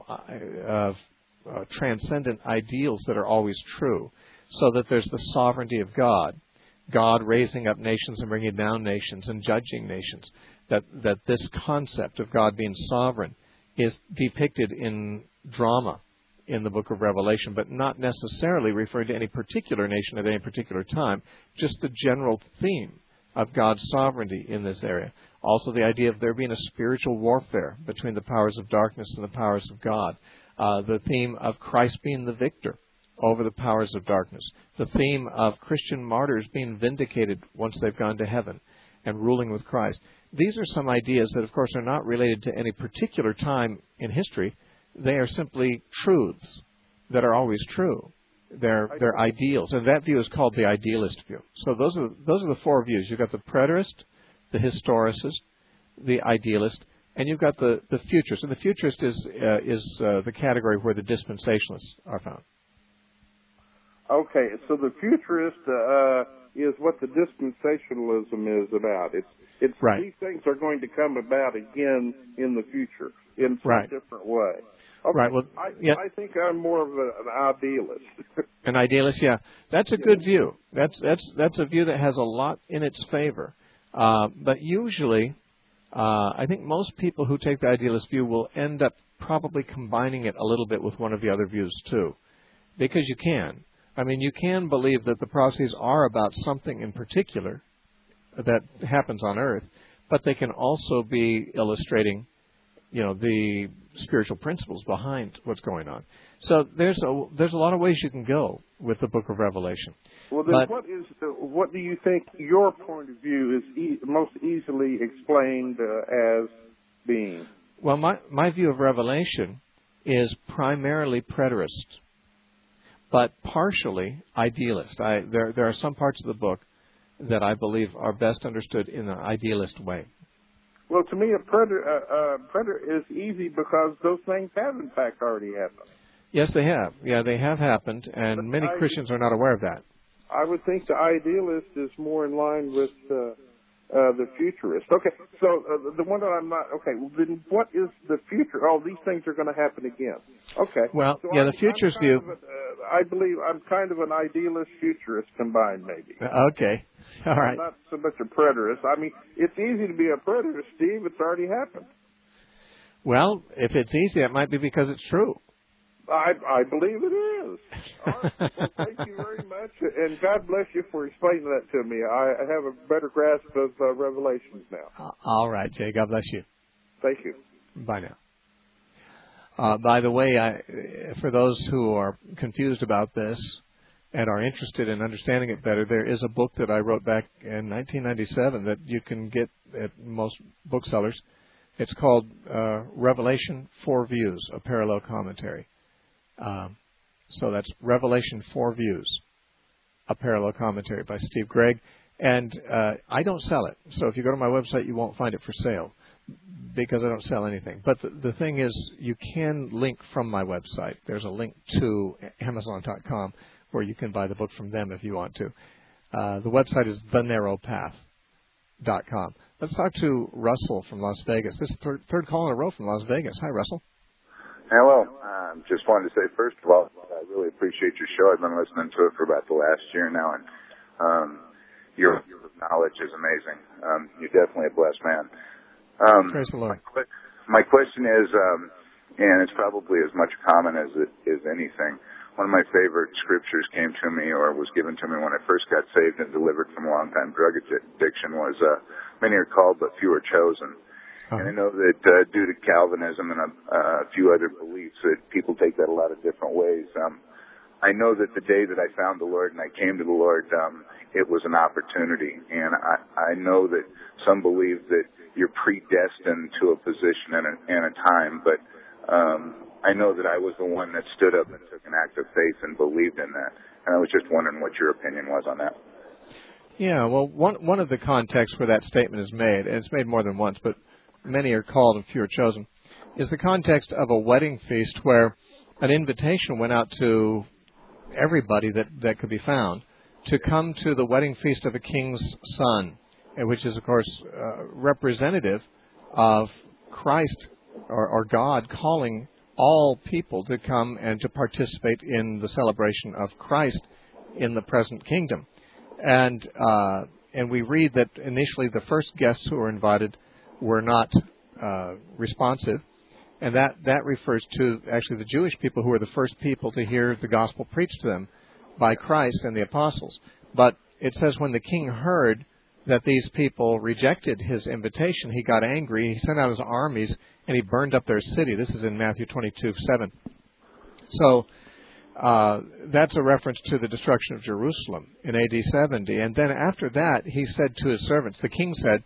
of uh, transcendent ideals that are always true, so that there's the sovereignty of God, God raising up nations and bringing down nations and judging nations, that, that this concept of God being sovereign is depicted in drama in the book of Revelation, but not necessarily referring to any particular nation at any particular time, just the general theme of God's sovereignty in this area. Also the idea of there being a spiritual warfare between the powers of darkness and the powers of God. Uh, the theme of Christ being the victor over the powers of darkness. The theme of Christian martyrs being vindicated once they've gone to heaven and ruling with Christ. These are some ideas that, of course, are not related to any particular time in history. They are simply truths that are always true. They're they're ideals, and that view is called the idealist view. So those are those are the four views. You've got the preterist, the historicist, the idealist, and you've got the, the futurist. And the futurist is uh, is uh, the category where the dispensationalists are found.
Okay, so the futurist uh, is what the dispensationalism is about. It's it's
right.
These things are going to come about again in the future in some
right.
different way. Okay.
Right. Well,
I,
yeah.
I think I'm more of a, an idealist.
An idealist, yeah. That's a good view. That's that's that's a view that has a lot in its favor. Uh, but usually, uh, I think most people who take the idealist view will end up probably combining it a little bit with one of the other views too, because you can. I mean, you can believe that the prophecies are about something in particular that happens on earth, but they can also be illustrating, you know, the spiritual principles behind what's going on. So there's a there's a lot of ways you can go with the Book of Revelation.
Well, then, but, what is the, what do you think your point of view is e- most easily explained uh, as being?
Well, my my view of Revelation is primarily preterist, but partially idealist. I, there there are some parts of the book that I believe are best understood in an idealist way.
Well, to me, a predator, uh, uh, predator is easy because those things have, in fact, already happened.
Yes, they have. Yeah, they have happened, and but many I, Christians are not aware of that.
I would think the idealist is more in line with uh, uh, the futurist. Okay, so uh, the one that I'm not, okay, well, then what is the future? Oh, these things are going to happen again. Okay.
Well,
so
yeah,
I'm,
the futurist view.
A, uh, I believe I'm kind of an idealist futurist combined, maybe.
Okay. All right.
I'm not so much a preterist. I mean, it's easy to be a preterist, Steve. It's already happened.
Well, if it's easy, it might be because it's true.
I, I believe it is. All right. Well, thank you very much, and God bless you for explaining that to me. I have a better grasp of uh, Revelations now.
All right, Jay. God bless you.
Thank you.
Bye now. Uh, by the way, I, for those who are confused about this and are interested in understanding it better, there is a book that I wrote back in nineteen ninety-seven that you can get at most booksellers. It's called uh, Revelation Four Views, a Parallel Commentary. Um, so that's Revelation Four Views, a Parallel Commentary by Steve Gregg. And uh, I don't sell it. So if you go to my website, you won't find it for sale, because I don't sell anything. But the, the thing is, you can link from my website. There's a link to Amazon dot com where you can buy the book from them if you want to. Uh, the website is the narrow path dot com. Let's talk to Russell from Las Vegas. This is third, third call in a row from Las Vegas. Hi, Russell.
Hello. Um, just wanted to say, first of all, I really appreciate your show. I've been listening to it for about the last year now, and um, your, your knowledge is amazing. Um, you're definitely a blessed man. Um,
Praise the Lord.
My, my question is, um, and it's probably as much common as it is anything, one of my favorite scriptures came to me or was given to me when I first got saved and delivered from a long-time drug addiction was, uh, many are called but few are chosen. Uh-huh. And I know that uh, due to Calvinism and a, uh, a few other beliefs that people take that a lot of different ways. Um, I know that the day that I found the Lord and I came to the Lord, um, it was an opportunity. And I, I know that some believe that you're predestined to a position and a, and a time, but um, I know that I was the one that stood up and took an act of faith and believed in that. And I was just wondering what your opinion was on that.
Yeah, well, one one of the contexts where that statement is made, and it's made more than once, but many are called and few are chosen, is the context of a wedding feast where an invitation went out to everybody that, that could be found to come to the wedding feast of a king's son, which is, of course, uh, representative of Christ or, or God calling all people to come and to participate in the celebration of Christ in the present kingdom. And uh, and we read that initially the first guests who were invited were not uh, responsive, and that, that refers to actually the Jewish people who were the first people to hear the gospel preached to them by Christ and the apostles. But it says when the king heard that these people rejected his invitation, he got angry, he sent out his armies, and he burned up their city. This is in Matthew twenty-two seven. So uh, that's a reference to the destruction of Jerusalem in A D seventy. And then after that, he said to his servants, the king said,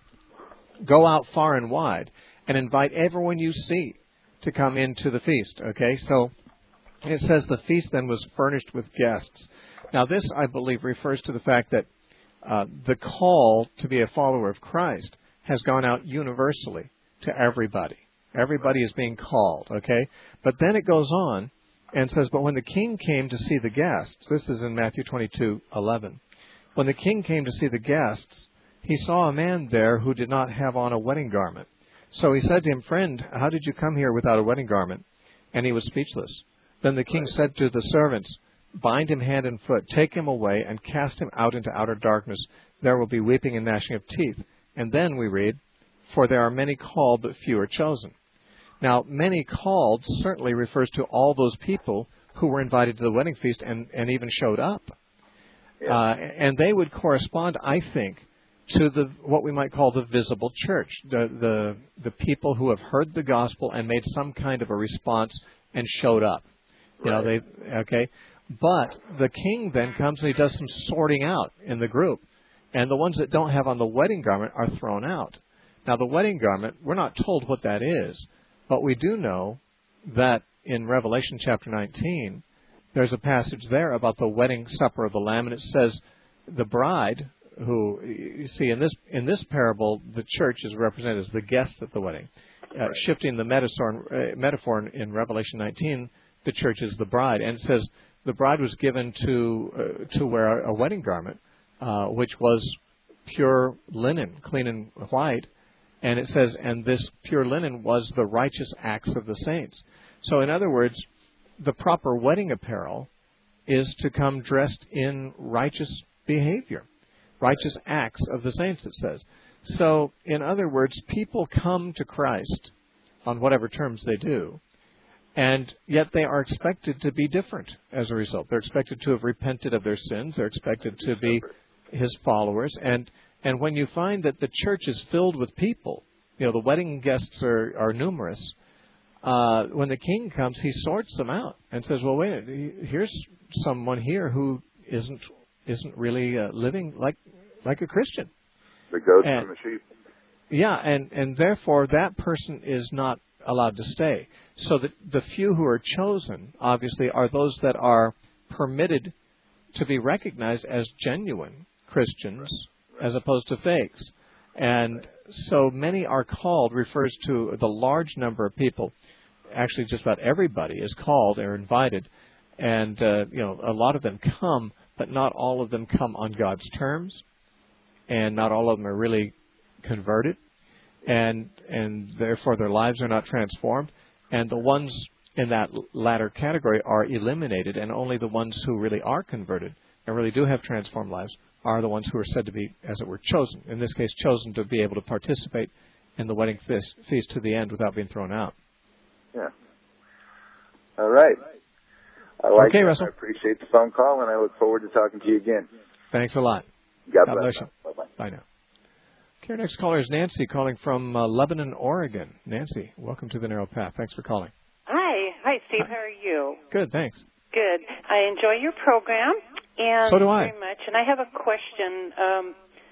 go out far and wide and invite everyone you see to come into the feast. Okay, so it says the feast then was furnished with guests. Now this, I believe, refers to the fact that uh, the call to be a follower of Christ has gone out universally to everybody. Everybody is being called, okay? But then it goes on and says, but when the king came to see the guests, this is in Matthew twenty-two eleven, when the king came to see the guests, he saw a man there who did not have on a wedding garment. So he said to him, friend, how did you come here without a wedding garment? And he was speechless. Then the king said to the servants, bind him hand and foot, take him away, and cast him out into outer darkness. There will be weeping and gnashing of teeth. And then we read, for there are many called, but few are chosen. Now, many called certainly refers to all those people who were invited to the wedding feast and, and even showed up. Yeah. Uh, and they would correspond, I think, to the what we might call the visible church, the, the the people who have heard the gospel and made some kind of a response and showed up. You right. know, they okay. But the king then comes and he does some sorting out in the group, and the ones that don't have on the wedding garment are thrown out. Now, the wedding garment, we're not told what that is, but we do know that in Revelation chapter nineteen, there's a passage there about the wedding supper of the Lamb, and it says the bride, who, you see, in this in this parable, the church is represented as the guest at the wedding. Uh, right. Shifting the metaphor, uh, metaphor in, in Revelation nineteen, the church is the bride. And it says the bride was given to uh, to wear a wedding garment, uh, which was pure linen, clean and white. And it says, and this pure linen was the righteous acts of the saints. So in other words, the proper wedding apparel is to come dressed in righteous behavior. Righteous acts of the saints, it says. So, in other words, people come to Christ on whatever terms they do, And yet they are expected to be different as a result. They're expected to have repented of their sins. They're expected to be his followers. And and when you find that the church is filled with people, you know, the wedding guests are, are numerous, uh, when the king comes, he sorts them out and says, well, wait a minute, here's someone here who isn't isn't really uh, living like like a Christian.
The goats
and,
from the sheep.
Yeah, and, and therefore that person is not allowed to stay. So that the few who are chosen, obviously, are those that are permitted to be recognized as genuine Christians right. Right. as opposed to fakes. And right. so many are called refers to the large number of people. Actually, just about everybody is called or invited. And, uh, you know, a lot of them come, but not all of them come on God's terms. And not all of them are really converted. And and therefore their lives are not transformed. And the ones in that latter category are eliminated, and only the ones who really are converted and really do have transformed lives are the ones who are said to be, as it were, chosen. In this case, chosen to be able to participate in the wedding feast, feast to the end without being thrown out.
Yeah. All right. I like
okay,
that.
Russell.
I appreciate the phone call, and I look forward to talking to you again.
Thanks a lot.
God,
God bless, bless you.
Bye-bye.
Bye now. Okay, our next caller is Nancy, calling from uh, Lebanon, Oregon. Nancy, welcome to The Narrow Path. Thanks for calling.
Hi. Hi, Steve.
Hi.
How are you?
Good, thanks.
Good. I enjoy your program. And
so do I.
Very much. And I have a question. Um,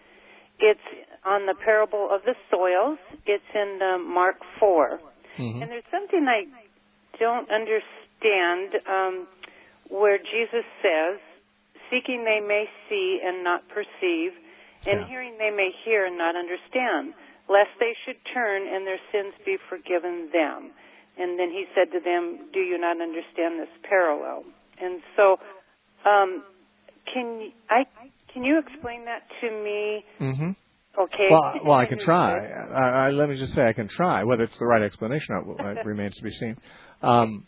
it's on the parable of the soils. It's in um, Mark four. Mm-hmm. And there's something I don't understand um, where Jesus says, seeking they may see and not perceive, and yeah. hearing they may hear and not understand, lest they should turn and their sins be forgiven them. And then he said to them, do you not understand this parallel? And so, um, can I can you explain that to me?
Mm-hmm.
Okay.
Well, well, I can try. I, I, let me just say I can try. Whether it's the right explanation it remains to be seen. Um,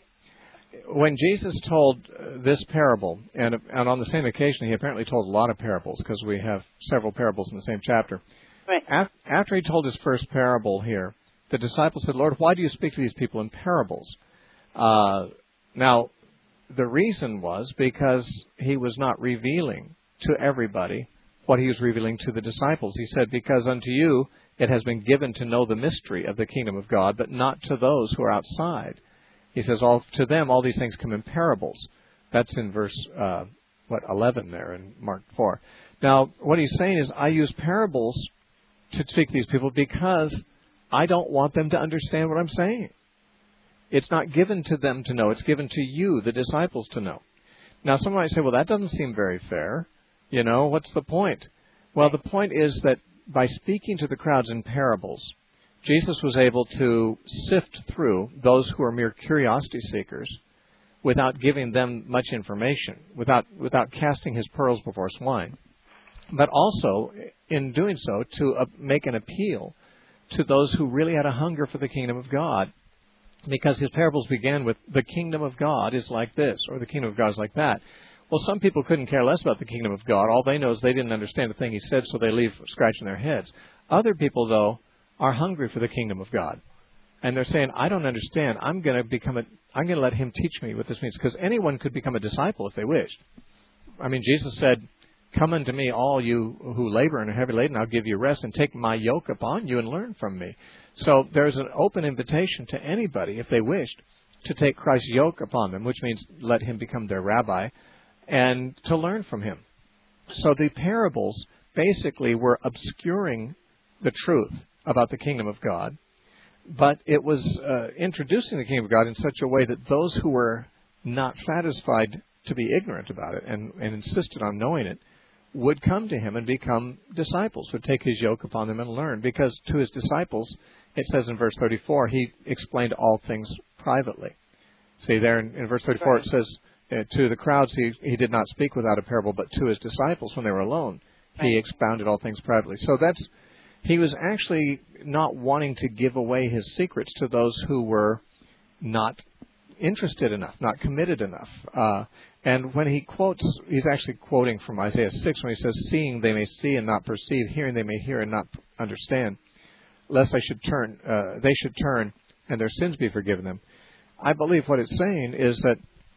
when Jesus told this parable, and, and on the same occasion he apparently told a lot of parables because we have several parables in the same chapter.
Right.
Af- after he told his first parable here, the disciples said, Lord, why do you speak to these people in parables? Uh, now, the reason was because he was not revealing to everybody what he was revealing to the disciples. He said, because unto you it has been given to know the mystery of the kingdom of God, but not to those who are outside. He says, all to them all these things come in parables. That's in verse, uh, what, eleven there in Mark four. Now, what he's saying is, I use parables to speak to these people because I don't want them to understand what I'm saying. It's not given to them to know. It's given to you, the disciples, to know. Now, someone might say, well, that doesn't seem very fair. You know, what's the point? Well, the point is that by speaking to the crowds in parables, Jesus was able to sift through those who are mere curiosity seekers without giving them much information, without without casting his pearls before swine, but also, in doing so, to uh, make an appeal to those who really had a hunger for the kingdom of God, because his parables began with, the kingdom of God is like this, or the kingdom of God is like that. Well, some people couldn't care less about the kingdom of God. All they know is they didn't understand the thing he said, so they leave scratching their heads. Other people, though, are hungry for the kingdom of God. And they're saying, I don't understand. I'm going to become a, I'm going to let him teach me what this means. Because anyone could become a disciple if they wished. I mean, Jesus said, come unto me, all you who labor and are heavy laden, I'll give you rest, and take my yoke upon you and learn from me. So there's an open invitation to anybody, if they wished, to take Christ's yoke upon them, which means let him become their rabbi, and to learn from him. So the parables basically were obscuring the truth about the kingdom of God, but it was uh, introducing the kingdom of God in such a way that those who were not satisfied to be ignorant about it and, and insisted on knowing it would come to him and become disciples, would take his yoke upon them and learn. Because to his disciples, it says in verse thirty-four, he explained all things privately. See, there in, in verse thirty-four it says, uh, to the crowds he, he did not speak without a parable, but to his disciples when they were alone, he expounded all things privately. So that's, he was actually not wanting to give away his secrets to those who were not interested enough, not committed enough. Uh, and when he quotes, he's actually quoting from Isaiah six when he says, seeing they may see and not perceive, hearing they may hear and not understand, lest they should turn, uh, they should turn and their sins be forgiven them. I believe what it's saying is that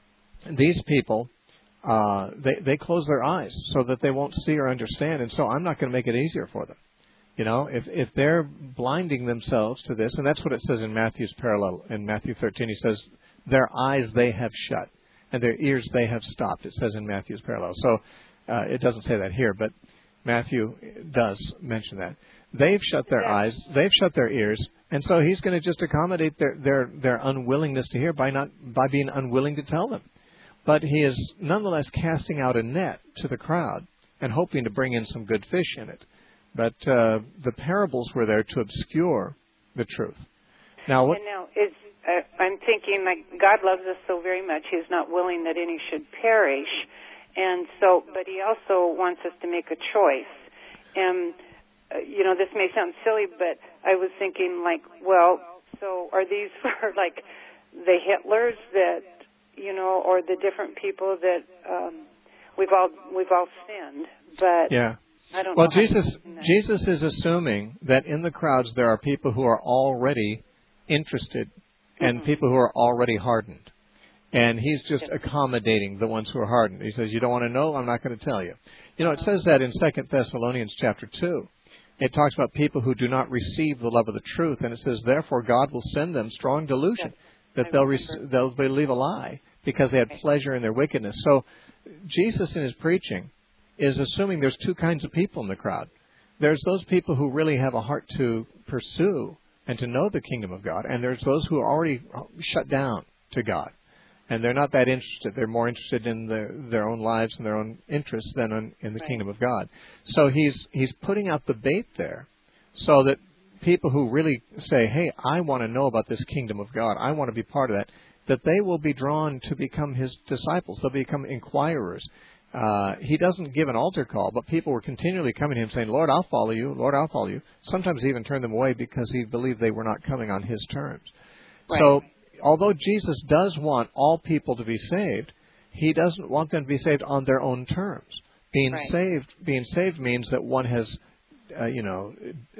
these people, uh, they, they close their eyes so that they won't see or understand, and so I'm not going to make it easier for them. You know, if if they're blinding themselves to this, and that's what it says in Matthew's parallel. In Matthew thirteen, he says, their eyes they have shut, and their ears they have stopped. It says in Matthew's parallel. So uh, it doesn't say that here, but Matthew does mention that. They've shut their eyes, they've shut their ears, and so he's going to just accommodate their, their, their unwillingness to hear by not by being unwilling to tell them. But he is nonetheless casting out a net to the crowd and hoping to bring in some good fish in it. But uh, the parables were there to obscure the truth. Now, what?
And now, it's, uh, I'm thinking, like, God loves us so very much, He's not willing that any should perish. And so, but He also wants us to make a choice. And, uh, you know, this may sound silly, but I was thinking, like, well, so are these for, like, the Hitlers that, you know, or the different people that um, we've all we've all sinned? But
yeah.
I don't
well,
know
Jesus Jesus is assuming that in the crowds there are people who are already interested and mm-hmm. people who are already hardened. And He's just accommodating the ones who are hardened. He says, you don't want to know? I'm not going to tell you. You know, it says that in Second Thessalonians chapter two. It talks about people who do not receive the love of the truth. And it says, therefore, God will send them strong delusion, yes. that they'll, rec- they'll believe a lie because they had pleasure in their wickedness. So Jesus in His preaching is assuming there's two kinds of people in the crowd. There's those people who really have a heart to pursue and to know the kingdom of God, and there's those who are already shut down to God, and they're not that interested. They're more interested in their, their own lives and their own interests than in, in the right. kingdom of God. So he's he's putting out the bait there so that people who really say, hey, I want to know about this kingdom of God, I want to be part of that, that they will be drawn to become His disciples. They'll become inquirers. Uh, he doesn't give an altar call, but people were continually coming to Him saying, Lord, I'll follow you. Lord, I'll follow you. Sometimes He even turned them away because He believed they were not coming on His terms. Right. So although Jesus does want all people to be saved, He doesn't want them to be saved on their own terms. Being right. saved being saved means that one has, uh, you know,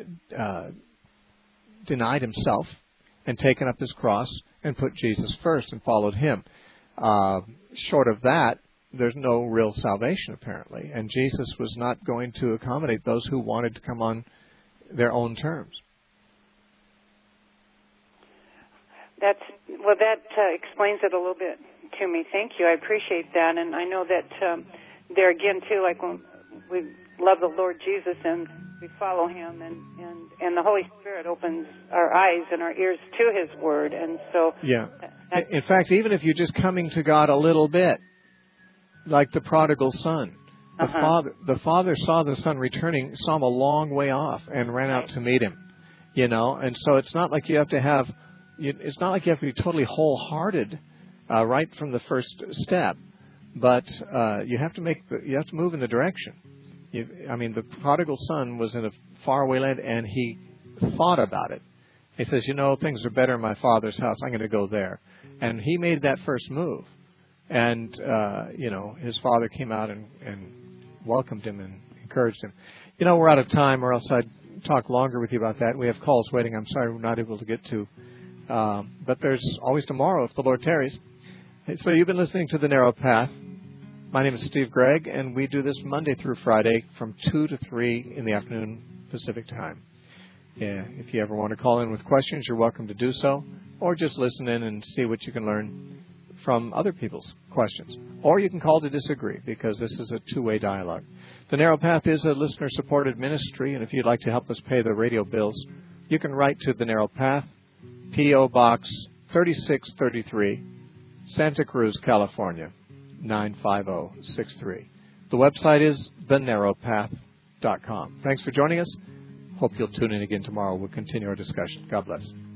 uh, denied himself and taken up his cross and put Jesus first and followed Him. Uh, short of that, there's no real salvation, apparently. And Jesus was not going to accommodate those who wanted to come on their own terms.
That's well, that uh, explains it a little bit to me. Thank you. I appreciate that. And I know that um, there again, too, like when we love the Lord Jesus and we follow Him, and, and, and the Holy Spirit opens our eyes and our ears to His Word. And so...
Yeah. In fact, even if you're just coming to God a little bit, like the prodigal son. The uh-huh. father the father saw the son returning, saw him a long way off, and ran out to meet him. You know, and so it's not like you have to have, it's not like you have to be totally wholehearted uh, right from the first step, but uh, you have to make, the, you have to move in the direction. You, I mean, the prodigal son was in a faraway land, and he thought about it. He says, you know, things are better in my father's house. I'm going to go there. And he made that first move. And, uh, you know, his father came out and, and welcomed him and encouraged him. You know, we're out of time, or else I'd talk longer with you about that. We have calls waiting. I'm sorry we're not able to get to. Um, but there's always tomorrow if the Lord tarries. So you've been listening to The Narrow Path. My name is Steve Gregg, and we do this Monday through Friday from two to three in the afternoon Pacific time. Yeah, if you ever want to call in with questions, you're welcome to do so, or just listen in and see what you can learn from other people's questions. Or you can call to disagree, because this is a two-way dialogue. The Narrow Path is a listener-supported ministry, and if you'd like to help us pay the radio bills, you can write to The Narrow Path, P O. Box thirty-six thirty-three, Santa Cruz, California, nine five zero six three. The website is the narrow path dot com. Thanks for joining us. Hope you'll tune in again tomorrow. We'll continue our discussion. God bless.